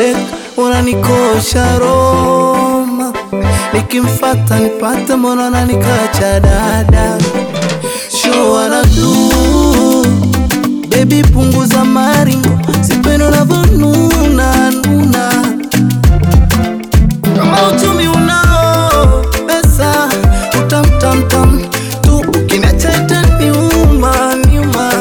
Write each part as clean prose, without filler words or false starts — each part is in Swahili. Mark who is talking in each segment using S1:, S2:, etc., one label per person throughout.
S1: unanikosha Roma, nikimfata nipate mbona unanikacha dada. Show what I do, baby punguza maringo, sipendi unavyonuna nuna. Kama uchumi unao pesa utamtamtam tu, ukiniacha itaniuma niuma.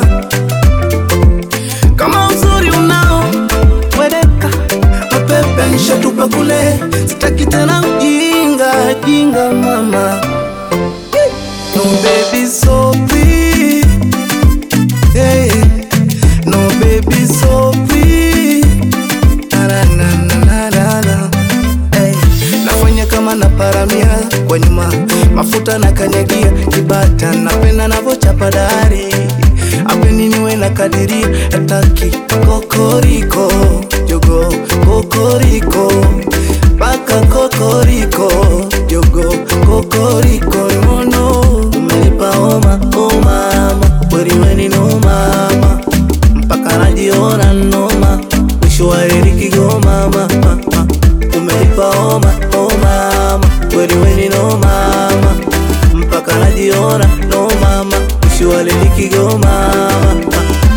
S1: Kama uzuri unao wedeka mapepe nishatupa kule, sitaki tena ujinga jinga mama. No baby so free, hey. No baby so free, na na na na na na. Hey. Nafanya kama na paramia kwa nyuma, mafuta na kanyagia kibata, napenda navochapa dari. Apeni niwe na kadiria, ataki kokoriko jogo kokoriko, baka kokoriko jogo kokoriko. No no, umenipa oma mama, kweli weni no mama, mpaka najiona noma, mwisho wa heri Kigoma mama. Umenipa oma mama, kweli weni no mama, mpaka najiona no mama, mwisho wa heri Kigoma mama.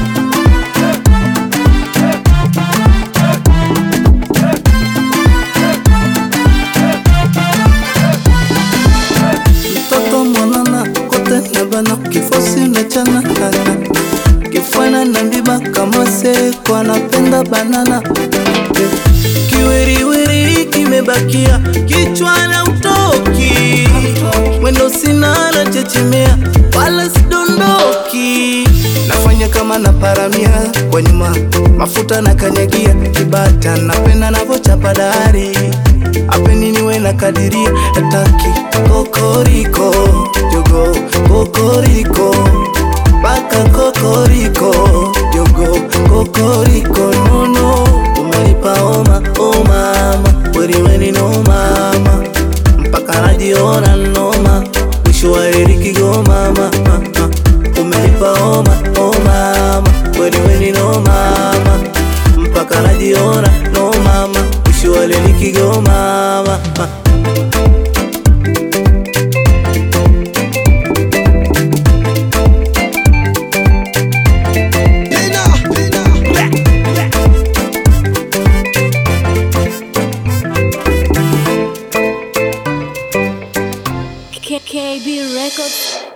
S1: Mtoto mwanana kote nabana, kifosi unachana kana, kifana na mbiba kama seko, anapenda banana. Kiwiriwiri kimebakia kichwa na utoki, mwendo sina na chechemea wala sidondoki. Nafanya kama na paramia kwa nyuma, mafuta na kanyagia kibata, napenda navochapa dari. Apeni niwe na kadiria, ataki kokoriko jogo kokoriko, baka kokoriko jogo kokoriko. No no, umenipa oma mama, kweli weni no mama, mpaka najiona noma, mwisho wa heri Kigoma mama. Umenipa oma mama, kweli weni no mama, mpaka najiona no mama, mwisho wa heri Kigoma mama.
S2: KB Records.